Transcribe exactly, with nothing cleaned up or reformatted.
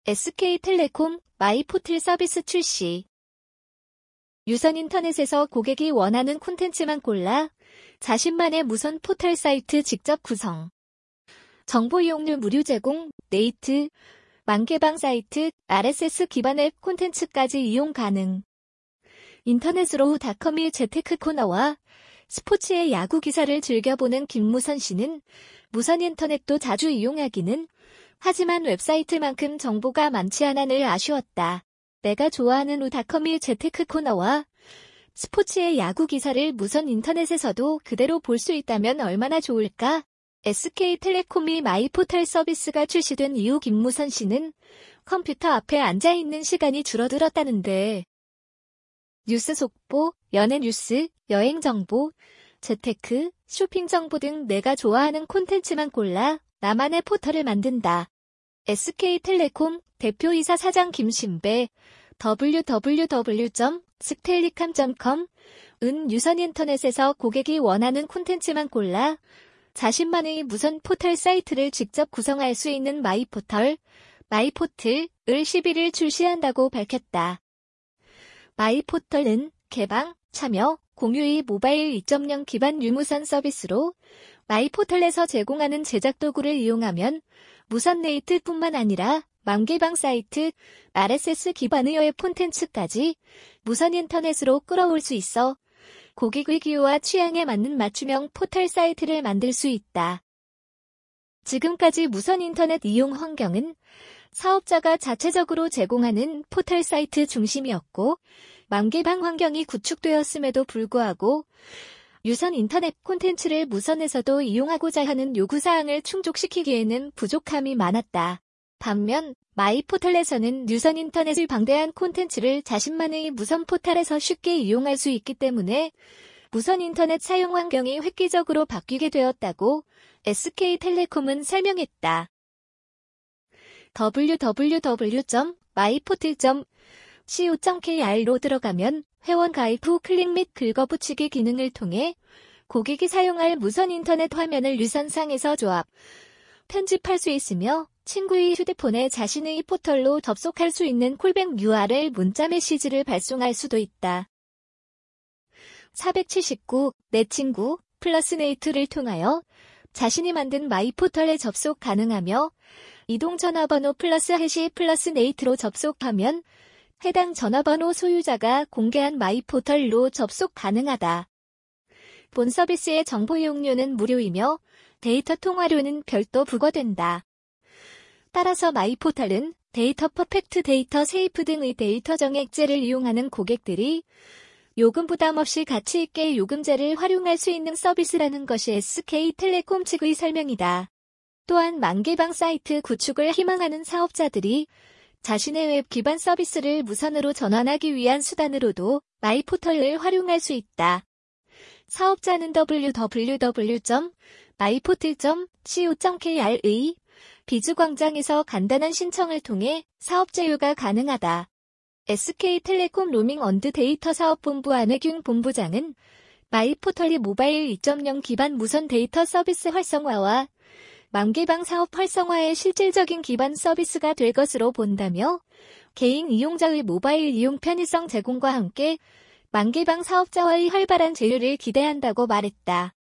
에스케이텔레콤 마이포털 서비스 출시. 유선 인터넷에서 고객이 원하는 콘텐츠만 골라 자신만의 무선 포털 사이트 직접 구성. 정보 이용료 무료 제공, 네이트, 만개방 사이트, 알에스에스 기반 앱 콘텐츠까지 이용 가능. 인터넷으로 닷컴 및 재테크 코너와 스포츠의 야구 기사를 즐겨보는 김무선 씨는 무선 인터넷도 자주 이용하기는 하지만 웹사이트만큼 정보가 많지 않아 늘 아쉬웠다. 내가 좋아하는 우닷컴 및 재테크 코너와 스포츠의 야구 기사를 무선 인터넷에서도 그대로 볼 수 있다면 얼마나 좋을까? 에스케이텔레콤이 마이포털 서비스가 출시된 이후 김무선 씨는 컴퓨터 앞에 앉아있는 시간이 줄어들었다는데 뉴스 속보, 연예 뉴스, 여행 정보, 재테크, 쇼핑 정보 등 내가 좋아하는 콘텐츠만 골라 나만의 포털을 만든다. 에스케이텔레콤 대표이사 사장 김신배 더블유 더블유 더블유 점 스텔리캄 점 컴은 유선 인터넷에서 고객이 원하는 콘텐츠만 골라 자신만의 무선 포털 사이트를 직접 구성할 수 있는 마이포털, 마이포틀을 십일 일 출시한다고 밝혔다. 마이포털은 개방, 참여, 공유의 모바일 이 점 영 기반 유무선 서비스로 마이포털에서 제공하는 제작 도구를 이용하면 무선 네이트뿐만 아니라 만개방 사이트, 알에스에스 기반의 웹 콘텐츠까지 무선 인터넷으로 끌어올 수 있어 고객의 기호와 취향에 맞는 맞춤형 포털 사이트를 만들 수 있다. 지금까지 무선 인터넷 이용 환경은 사업자가 자체적으로 제공하는 포털 사이트 중심이었고 만개방 환경이 구축되었음에도 불구하고 유선 인터넷 콘텐츠를 무선에서도 이용하고자 하는 요구사항을 충족시키기에는 부족함이 많았다. 반면 마이포털에서는 유선 인터넷의 방대한 콘텐츠를 자신만의 무선 포털에서 쉽게 이용할 수 있기 때문에 무선 인터넷 사용 환경이 획기적으로 바뀌게 되었다고 에스케이텔레콤은 설명했다. 더블유 더블유 더블유 점 마이포털 점 씨오 점 케이알로 들어가면 회원 가입 후 클릭 및 긁어붙이기 기능을 통해 고객이 사용할 무선 인터넷 화면을 유선상에서 조합, 편집할 수 있으며 친구의 휴대폰에 자신의 포털로 접속할 수 있는 콜백 유알엘 문자 메시지를 발송할 수도 있다. 사백칠십구 내 친구 플러스 네이트를 통하여 자신이 만든 마이포털에 접속 가능하며 이동 전화번호 플러스 해시 플러스 네이트로 접속하면 해당 전화번호 소유자가 공개한 마이포털로 접속 가능하다. 본 서비스의 정보 이용료는 무료이며 데이터 통화료는 별도 부과된다. 따라서 마이포털은 데이터 퍼펙트, 데이터 세이프 등의 데이터 정액제를 이용하는 고객들이 요금 부담 없이 가치 있게 요금제를 활용할 수 있는 서비스라는 것이 에스케이텔레콤 측의 설명이다. 또한 만개방 사이트 구축을 희망하는 사업자들이 자신의 웹 기반 서비스를 무선으로 전환하기 위한 수단으로도 마이포털을 활용할 수 있다. 사업자는 더블유 더블유 더블유 점 마이포털 점 씨오 점 케이알의 비주광장에서 간단한 신청을 통해 사업 제휴가 가능하다. 에스케이텔레콤 로밍 언드 데이터 사업본부 안혜균 본부장은 마이포털이 모바일 이 점 영 기반 무선 데이터 서비스 활성화와 만개방 사업 활성화의 실질적인 기반 서비스가 될 것으로 본다며 개인 이용자의 모바일 이용 편의성 제공과 함께 만개방 사업자와의 활발한 제휴를 기대한다고 말했다.